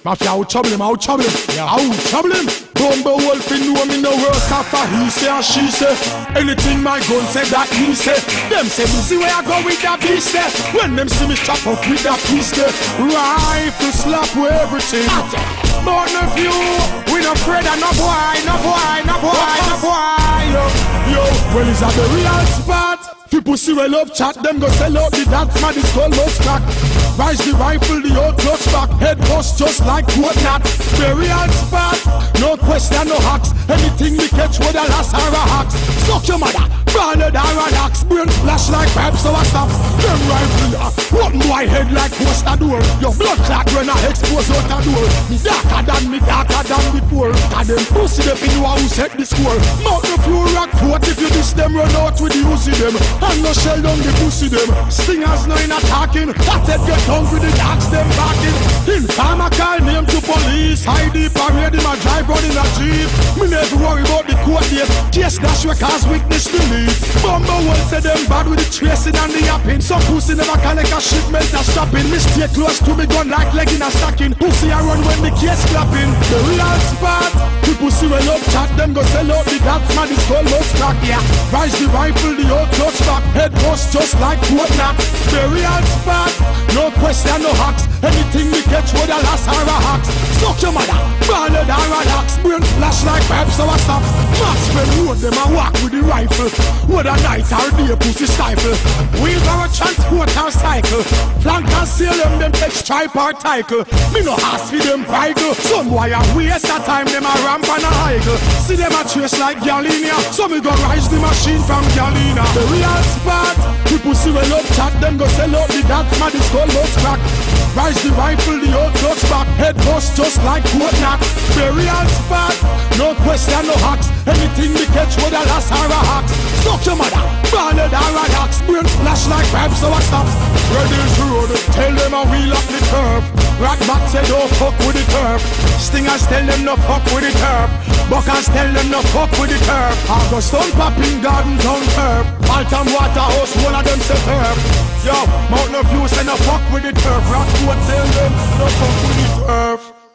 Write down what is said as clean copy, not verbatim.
Mafia out trouble him, out trouble him, out trouble him. Bumble wolf in know me no work after he say and she say. Anything my gun say that he say. Them say me see where I go with that beast there. When them see me chop up with that piece there. Rifle slap with everything. Born of you, we no afraid of no boy, no boy, no boy, no boy. Yo, well it's at the real spot. People see we love chat, them go sell out the dance man, it's called most crack. Rise the rifle, the old clutch back, head bust just like whatnot. The real spot, no question, no hacks. Anything we catch with a lass or a hacks. Suck your mother, branded or an axe. Brain splash like pipes, so I stop. Them rifle, one boy head like poster door. Your blood clot when I expose out the door. Me darker than before. And them pussy them in who set the score. Mount the floor rock fort if you diss them, run out with the Uzi them. And no shell down the pussy them. Stingers no in attacking. That head get down with the dogs them backing. Informer call name to police. Hide the parade him a drive round in a jeep. Me never worry about the court date. Case dash we cause witness believe. Bumble will say them bad with the tracing and the yapping. Some pussy never collect a shipment a stopping. Me stay close to me gun like leg in a stacking. Pussy I run when the case clapping. The real spot. People see we love chat. Them go sell out the dance man is called most crack. Yeah. Rise the rifle the old clutch back. Head bust just like whatnot. The real spot. No question, no hacks. Anything we catch with a lass or a hacks. Suck your mother, ballad or a axe. Brain flash like pipes, so I stop. Max when road them and walk with the rifle. Whether night or day, pussy stifle. Wheels are a transport or cycle. Flank and sail them take stripe or title. Me no ask for them bridle. Some boy a waste of time, them a ramp and a higgle. See them a trace like Galina. So me go rise the machine from Galina. The real spot. People see we love chat, them go sell out the dance man is called most crack. Rise the rifle, the old clutch back. Head bust just like whatnot. The real spot. No question, no hacks. Anything we catch with a lass or a hacks. Suck your mother, ballad or a axe. Brain splash like pipes, so I stop. Redy's road, tell them a wheel up the turf. Rock back say don't fuck with the turf. Stingers tell them no fuck with the turf. Buckers tell them no fuck with the turf. August on popping garden down turf. Altam Waterhouse, one of them say turf. Yo, Mountain of View say no fuck with the turf. Rockwood tell them no fuck with the turf.